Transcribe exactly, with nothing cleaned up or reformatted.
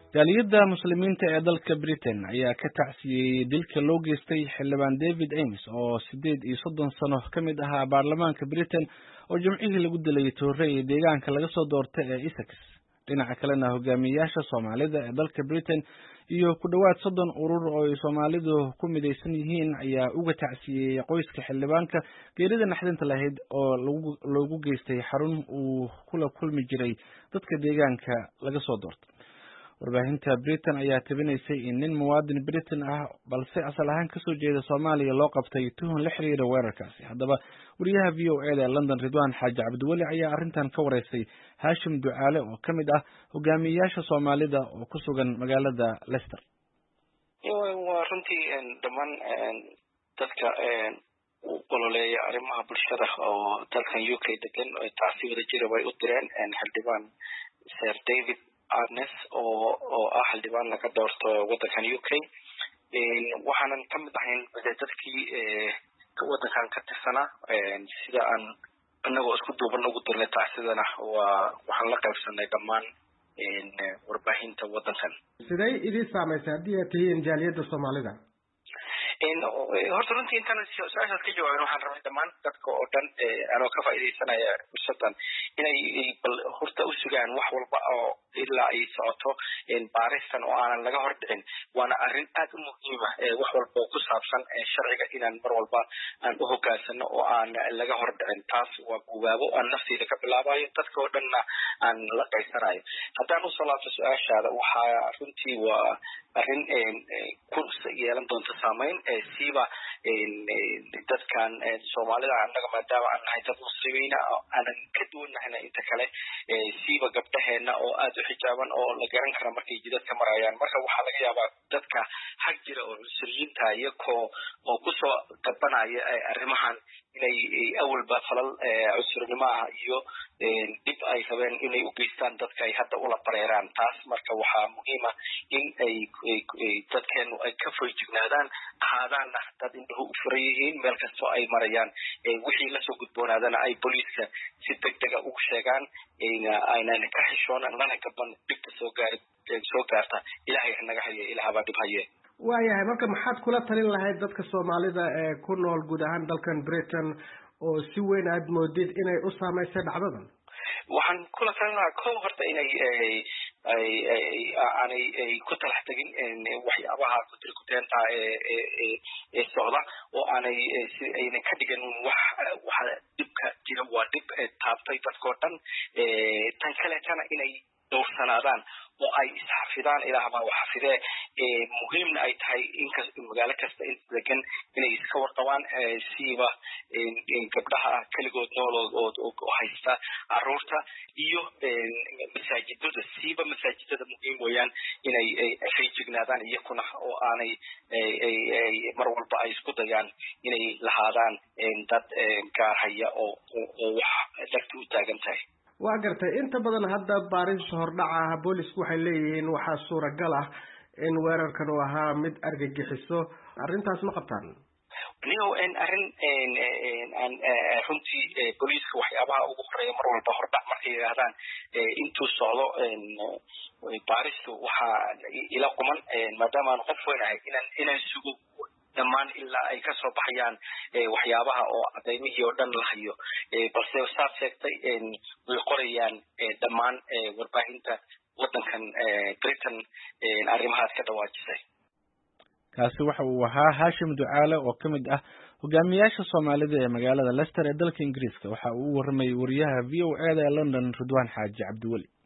jaaliyadda muslimiinta ee dalka Britain ayaa ka tacsiyay dilka loo geystay xildhibaan David Amess oo sideed iyo soddon sano ka mid ahaa baarlamaanka Britain oo jimcihii lagu dilay Toure ee deegaanka laga soo doortay ee Essex. Dhinaca kalena hogaamiyayaasha Soomaalida ee dalka Britain iyo ku dhawaad soddon urur oo ay Soomaalidu ku midaysan yihiin ayaa uga tacsiyay qoyska xildhibaanka geerida naxdinta lahayd oo lagu loogu geystay xarun uu kula kulmi jiray dadka deegaanka laga soo doortay. warbaahinta Britain ayaa tabinaysay in nin muwaadin Britain ah balse asal ahaan ka soo jeeda Soomaaliya loo qabtay tuhun la xiriira weerarkaasi. Haddaba wariyaha V O A ee London Ridwan Xaaji Cabdiwali ayaa arrintan ka wareysay Hashim Ducaale oo ka mid ah hogaamiyayaasha Soomaalida oo ku sugan magaalada Leicester. waa runtii dhammaan dadka u ololeeya arrimaha bulshada oo dalkan U K degan oo taasi wada jira way u direen xildhibaan Sir David Amess oo oo ah xildhibaan laga doorto wadankan U K. waxaanan ka mid ahayn dadkii wadankan ka tirsanaa sida aan anagoo isku duuban ugu dirnay tacsidana waa waxaan la qaybsanay dhammaan warbaahinta wadankan. sidee idin saameysay haddii aad tihiin jaaliyadda Soomaalida? horta runtii intaan su-aashaas ka jawaabin waxaan rabay dhammaan dadka oo dhan anoo ka faa'iidaysanaya fursadan inay bal horta u sugaan wax walba oo ilaa ay socoto baaristan oo aanan laga hor dhicin. waana arrin aad u muhiima wax walba oo ku saabsan sharciga inaan mar walba aan u hogaansano oo aan laga hor dhicin. taas waa guubaabo aan nafteyda ka bilaabayo dadka oo dhanna aan la qaysanayo. haddaan usoo laabto su-aashaada waxaa runtii waa arrin ku yeelan doonta saameyn siiba dadkan Soomaalida annaga maadaama aan nahay dad muslimiina aanan ka duwanahayna inta kale siiba gabdhaheena oo aad u xijaaban oo la garan kara markay jidadka marayaan. marka waxaa laga yaabaa dadka xag jira oo cusuriyiinta iyagoo oo kusoo gabanaya arrimahan inay awalba falal cusurnimo ah iyo dib ay rabeen inay u geystaan dadka ay hadda ula bareeraan. taas marka waxaa muhiima in ay dadkeenu ay ka foojignaadaan ahaadaanna dad indhahu u furan yihiin meel kastoo ay marayaan. wixii lasoo gudboonaadana ay booliiska si degdega ugu sheegaan aynan ka xishoonan lana gaban dhibta soo gaar soo gaarta. ilaahay hanaga haye ilaahbaa dhib haye. waayahay marka maxaad kula talin lahayd dadka Soomaalida ee ku nool guud ahaan dalkan Britain oo si weyn aad moodid inay u saameysay dhacdadan? waxaan kula talin lahaa kow horta inay ay aanay ay ku talax tegin waxyaabaha kutirkuteenta ee ee socda oo aanay si ayna ka dhigan wax waxa dhibka jira waa dhib taabtay dadkoo dhan. tan kaleetana inay dowrsanaadaan oo ay isxafidaan ilaahbaa wax xafidee. muhiimna ay tahay inkasta magaalo kasta inta degan inay iska warqabaan siiba gabdhaha keligood nool oo haysta caruurta iyo masaajidada siiba masaajidada muhiim weeyaan inay feejignaadaan iyakuna oo aanay mar walba ay isku dayaan inay lahaadaan dad gaarhaya oo oo wax darti u taagan tahay. waa gartay inta badan hadda baaris hordhaca boolisku waxay leeyihiin waxaa suuragal ah in weerarkan uu ahaa mid argagixiso. arrintaas ma qabtaan? niyo in arrin aan runtii booliiska waxyaabaha ugu horeeya mar walba hordhac markay yidhaahdaan intuu socdo baaristu waxaa ila quman maadaama aan qof weyn ahay inaan inaan sugo dhammaan ilaa ay ka soo baxayaan waxyaabaha oo cadaymihii oo dhan la hayo. balse saad sheegtay way qorayaan dhammaan warbaahinta wadankan Britain arrimahaas ka dhawaajisay. kaasi waxa uu ahaa Hashim Ducaale oo ka mid ah hogaamiyayaasha Soomaalida ee magaalada Leicester ee dalka Ingiriiska. waxa uu u warramay wariyaha V O A ee London Ridwan Xaaji Cabdiwali.